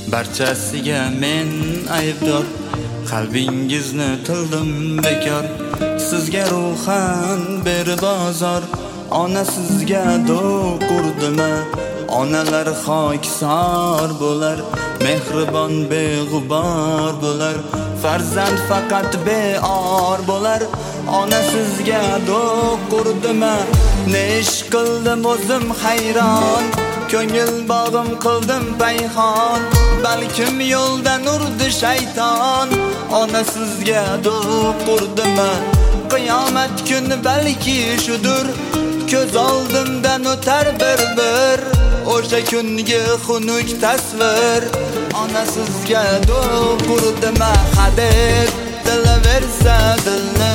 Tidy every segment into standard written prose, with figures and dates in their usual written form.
Barchasiga men aybdor, qalbingizni tildim bekor. Sizga ruhan berbozor, ona sizga do'q urdima. Onalar xokisor bo'lar, mehribon beg'ubor bo'lar. Farzand faqat beor bo'lar, ona sizga do'q urdima. Ne ish qildim o'zim hayron, ko'ngil bog'im qildim payhon. Balkim yo'ldan urdi shayton, ona sizga do'q urdima. Qiyomat kuni balki shudur, ko'z oldimdan o'tar bir o'sha kungi xunuk tasvir. Ona sizga do'q urdima. Hadeb tilaversa dilni,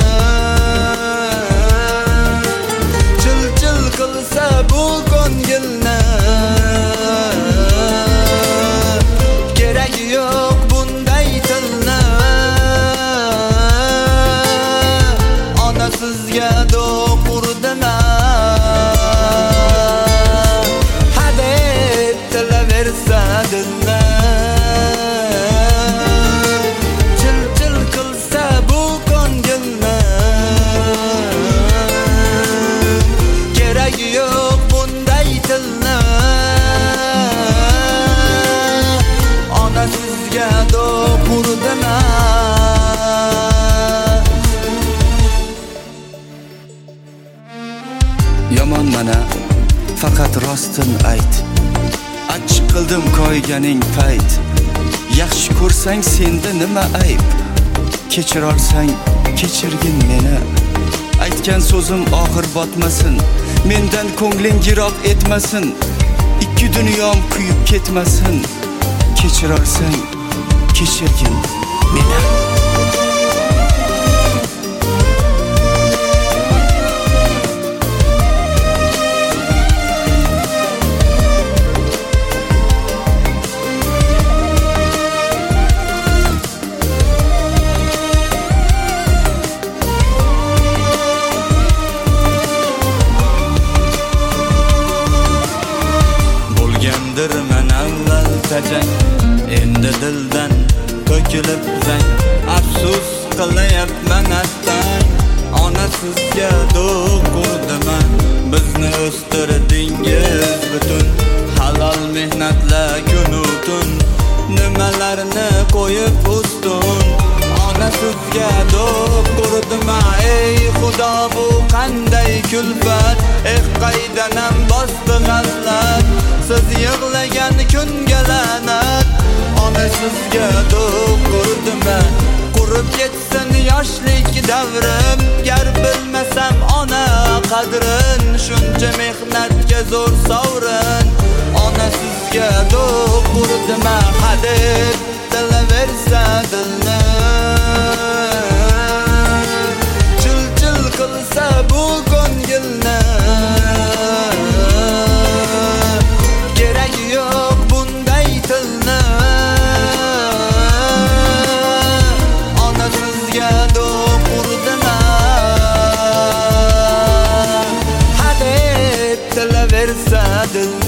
chil qilsa bu ko'ngilni. Keragi yo'q bunday tilni, ona sizga do'q urdima. Hadeb tilaversa dilni, chil qilsa bu ko'ngilni. Keragi yo'q bunday tilni, ona sizga do'q urdima. Yomon mana, faqat rostin ayt. Achchiq qildim koyganing payt. Yaxshi ko'rsang senda nima ayb? Kechir olsang kechirgin meni. Aytgan so'zim oxir botmasin, mendan ko'ngling yiroq etmasin. Ikki dunyom kuyib ketmasin. Kechir olsang kechirgin meni. Men avval tajang, endi dildan to'kilib zang. Afsus qilyapman attang, ona sizga do'q urdima. Bizni o'stirdingiz butun, halol mehnatla kunu tun. Nimalarni qo'yib ustun, ona sizga do'q urdima. Ey Xudo, bu qanday kulfat, qaydanam bosdi g'azlat. Siz yig'lagan kunga la'nat, ona sizga do'q urdima. Qurib ketsin yoshlik davrim, gar bilmasam ona qadrin. Shuncha mehnatga zo'r sovrin, ona sizga do'q urdima. Hadeb tilaversa dilni, chil qilsa bu ko'ngilni. Keragi yo'q bunday tilni, ona sizga do'q urdima. Hadeb tilaversa dilni,